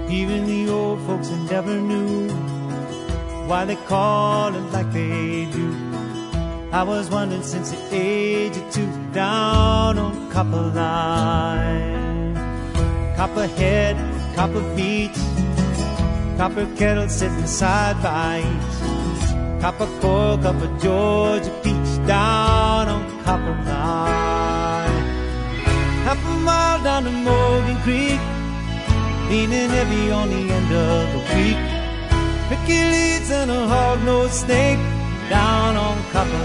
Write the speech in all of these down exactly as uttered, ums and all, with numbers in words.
Even the old folks who never knew why they call it like they do. I was wondering since the age of two, down on Copper Line. Copperhead, Copper Beach, copper kettle sitting side by each, copper coil, copper Georgia peach, down on Copper Line. Half a mile down to Morgan Creek, leaning heavy on the end of the week, Hercules and a hog-nosed snake, down on Copper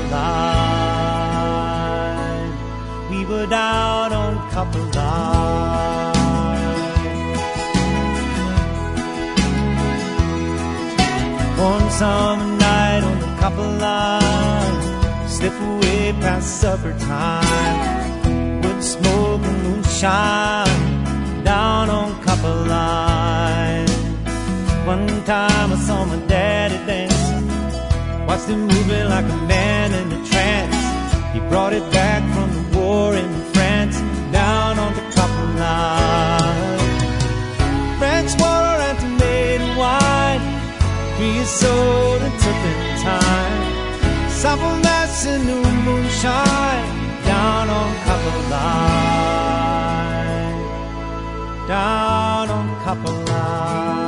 Line. We were down on Copper Line. One summer night on the Copper Line, slip away past supper time, with smoke and moonshine, down on Copper Line. One time I saw my daddy dancing, watched him moving like a man in a trance. He brought it back from the war in France, down on the Copper Line. French water and tomato wine, creosote and turpentine, sample mash and new moonshine, down on Copper Line, down on Copper Line.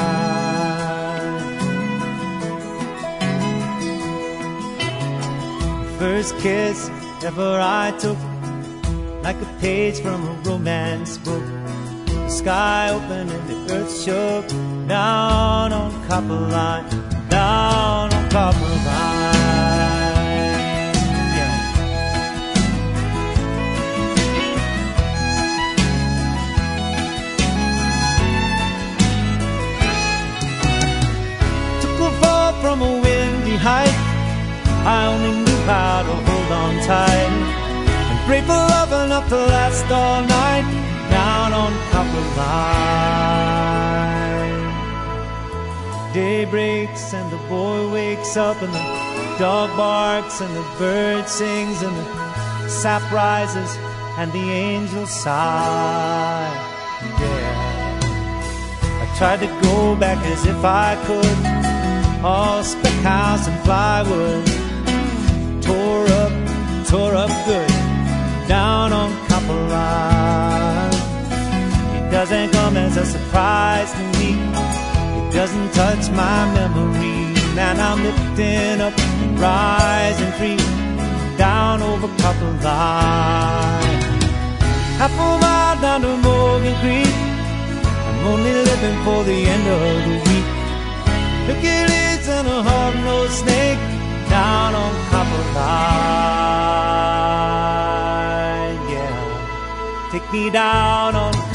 First kiss ever I took, like a page from a romance book. The sky opened and the earth shook, down on Copper Line, down on Copper Line. Yeah. Took a fall from a windy height, I only knew how to hold on tight and pray for love enough to last all night, down on Copper Line. Day breaks and the boy wakes up and the dog barks and the bird sings and the sap rises and the angels sigh. Yeah, I tried to go back as if I could, all spec house and plywood, tore up, tore up good, down on Copper Line. It doesn't come as a surprise to me, it doesn't touch my memory, and I'm lifting up and rising free, down over Copper Line. Half a mile down to Morgan Creek, I'm only living for the end of the week. Hercules and a hog-nosed snake, down on Copper Line. Yeah, take me down on